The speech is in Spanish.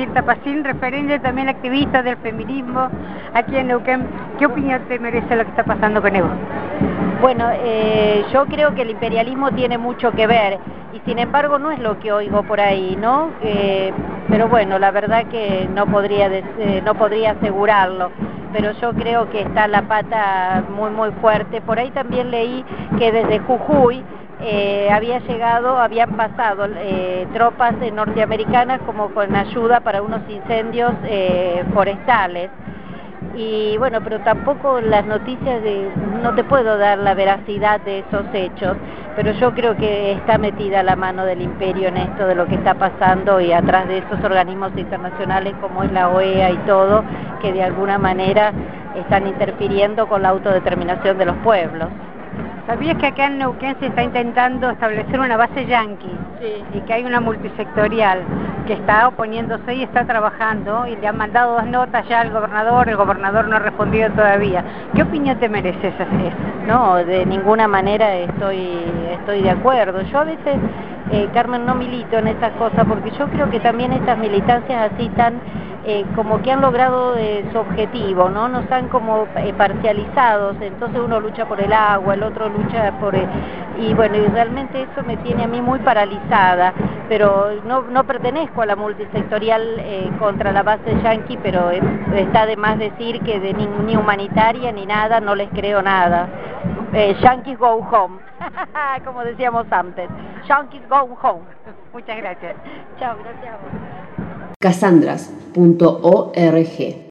Gilda Pacín, referente también activista del feminismo aquí en Neuquén. ¿Qué opinión te merece lo que está pasando con Evo? Bueno, yo creo que el imperialismo tiene mucho que ver y sin embargo no es lo que oigo por ahí, ¿no? Pero bueno, la verdad que no podría asegurarlo, pero yo creo que está la pata muy fuerte. Por ahí también leí que desde Jujuy habían pasado tropas norteamericanas como con ayuda para unos incendios forestales. Y bueno, pero tampoco las noticias no te puedo dar la veracidad de esos hechos, pero yo creo que está metida la mano del imperio en esto de lo que está pasando y atrás de esos organismos internacionales como es la OEA y todo, que de alguna manera están interfiriendo con la autodeterminación de los pueblos. ¿Sabías que acá en Neuquén se está intentando establecer una base yanqui? Sí. Y que hay una multisectorial que está oponiéndose y está trabajando y le han mandado 2 notas ya al gobernador, el gobernador no ha respondido todavía. ¿Qué opinión te merece esa? No, de ninguna manera estoy de acuerdo. Yo a veces, Carmen, no milito en esas cosas porque yo creo que también estas militancias así tan como que han logrado su objetivo, ¿no? Nos han como parcializados, entonces uno lucha por el agua, el otro lucha y bueno, y realmente eso me tiene a mí muy paralizada, pero no pertenezco a la multisectorial contra la base yanqui, pero está de más decir que ni humanitaria ni nada, no les creo nada. Yankees go home, como decíamos antes. Yankees go home. Muchas gracias. Chao, gracias a vos. Casandras.org